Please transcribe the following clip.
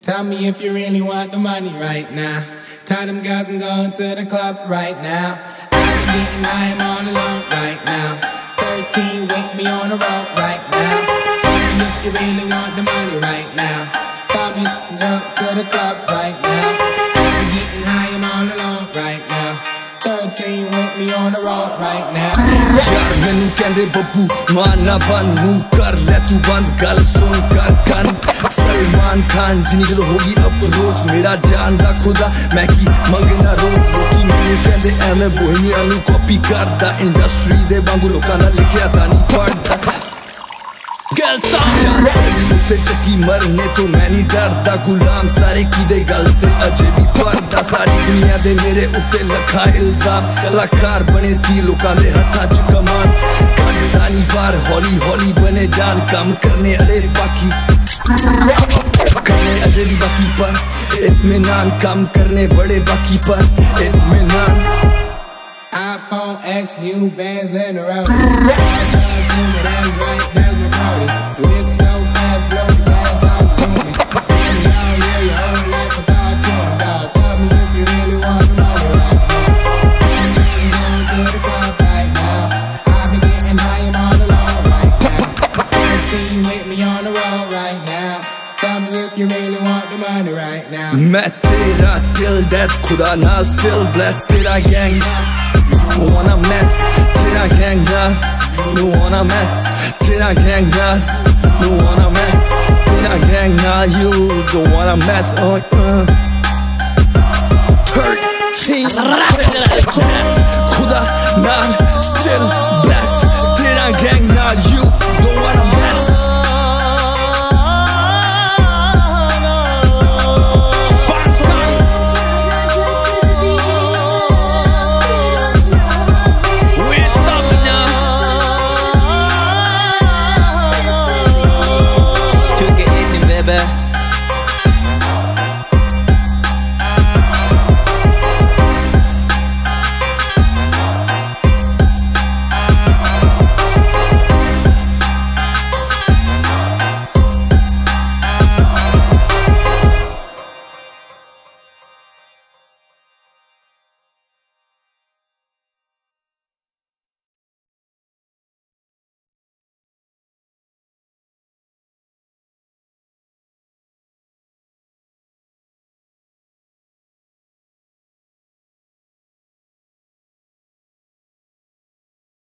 Tell me if you really want the money right now. Tell them girls I'm going to the club right now. I've been getting high, I'm all alone right now. 13, wake me on the road right now. Tell me if you really want the money right now. Tell me if you go to the club right now. I've been getting high, I'm all alone right now. 13, wake me on the road right now. यार मैनू कहंदे बब्बू माना बन मुंह कर ले तू बंद गल सुन कर कन सलमान खान जिनी जदों होगी अप्रोच मेरा जान दा खुदा मैं की मंगना रोज लोकी मैनू कहंदे एवें बोहिमिया नू कॉपी करदा इंडस्ट्री दे वांगू लोकां दा लिखिया तां नहीं पढ़दा गल समझ उत्ते चक्की मरने तो मैं नहीं डरदा गुलाम सारे कीदे गलत अजे भी पढ़दा सारी दुनिया दे मेरे उत्ते लखा इल्जाम कलाकार बने ती लोकां दे हत्थां च कमान कढदा नहीं बार हौली हौली बने जान काम करने अले बाकी करने अजे भी बाकी पर इत्मीनान काम करने बड़े बाकी पर इत्मीनान iPhone X, new bands in a row. That's right, that's my party. The whip so fast, blow the gas on to me. Been down here your whole life without doing dog. Tell me if you really want the money right now. I'm going to the club right now. I've been getting high, I'm all alone right now. 13 with me on the road right now. Tell me if you really want the money right now. मैं तेरा till death खुदा नाल still blessed तेरा gang You wanna mess, tera gang da. You wanna mess, tera gang da. You wanna mess, tera gang da. You don't wanna mess. 13 Khuda naal still